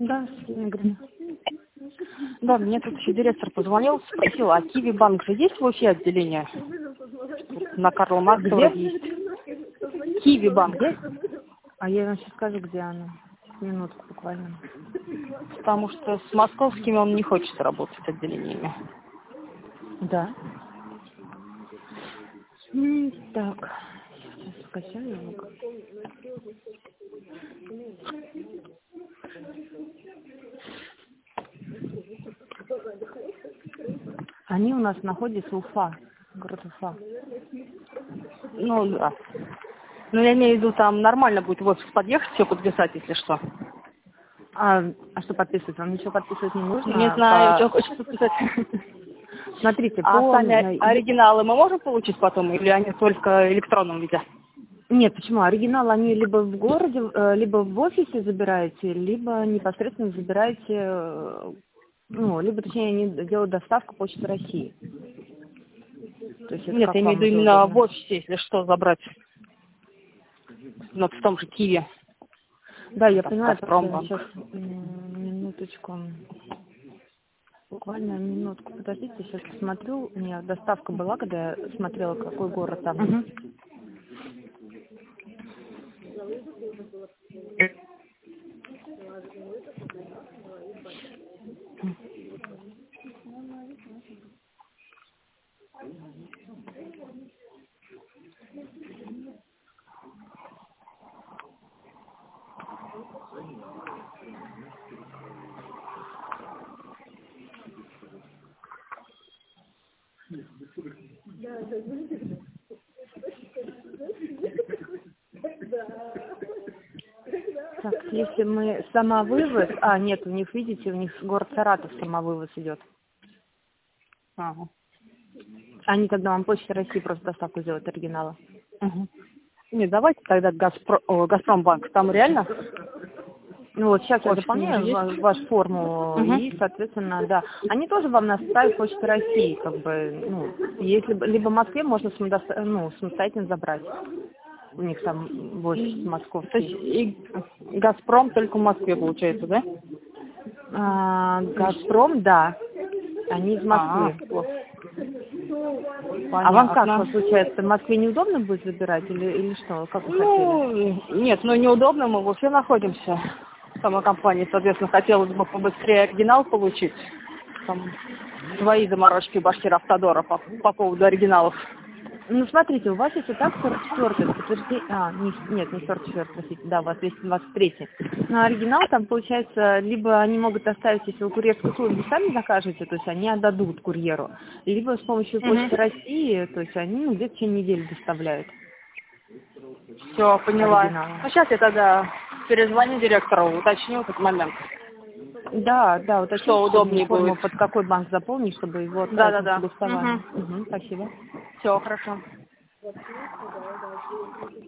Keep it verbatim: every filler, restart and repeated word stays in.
Да, Светлана Игоревна. Да, мне тут еще директор позвонил, спросил, а Киви банк же есть в Уфе отделение? На Карла Маркса Где? вроде есть. Киви банк. Где? А я вам сейчас скажу, где она. Минутку буквально. Потому что с московскими он не хочет работать отделениями. Да. М, Так, сейчас скачаю его. Они у нас находятся Уфа, город Уфа. Ну, да. Ну, я имею в виду, там нормально будет в офис подъехать, все подписать, если что. А, а что подписывать? Вам ничего подписывать не нужно? Не а знаю, что по... хочешь подписать. Смотрите, А по... сами оригиналы мы можем получить потом, или они только в электронном виде? Нет, почему? Оригинал они либо в городе, э, либо в офисе забираете, либо непосредственно забираете, э, ну, либо, точнее, они делают доставку Почты России. То есть это Нет, как я имею в вам виду это именно в удобно? офисе, если что, забрать. Ну, в том же Киеве. Да, я Там понимаю, просто Газпромбанк. сейчас минуточку, буквально минутку, подождите, сейчас посмотрю. У меня доставка была, когда я смотрела, какой город там. Угу. Так, если мы самовывоз, а, нет, у них, видите, у них город Саратов самовывоз идет. Ага. Они тогда вам Почта России просто доставку сделают оригинала. Угу. Не, давайте тогда Газпро... О, Газпромбанк. Там реально Ну вот сейчас я офис у них же заполняю есть? ва- вашу форму Угу. и, соответственно, да, они тоже вам наставят Почту России, как бы, ну, если бы- либо в Москве можно самодоста- ну, самостоятельно забрать. У них там в офис То есть московский. и Газпром только в Москве получается, да? А, Газпром, да, они из А, Москвы. А вам как понятно. получается, в Москве неудобно будет забирать или, или что, как вы хотели? Ну, нет, ну неудобно, мы в Уфе находимся. Сама компания, соответственно, хотелось бы побыстрее оригинал получить. Там свои заморочки башкир Автодора по, по поводу оригиналов. Ну, смотрите, у вас если так сорок четвёртый, это подтверждение... А, не, нет, не сорок четвёртый, простите, да, у вас двести двадцать третий. Но оригинал там, получается, либо они могут оставить, если вы курьерскую услугу сами закажете, то есть они отдадут курьеру, либо с помощью Почты Угу. России, то есть они ну, где-то в течение недели доставляют Все, поняла. оригиналы. Ну, сейчас я тогда перезвоню директору, уточню этот момент, Да, да, что уточните, чтобы мне удобнее будет. форму под какой банк заполнить, чтобы его отправить на Да-да-да. согласование. Угу. Угу, спасибо. Все, хорошо.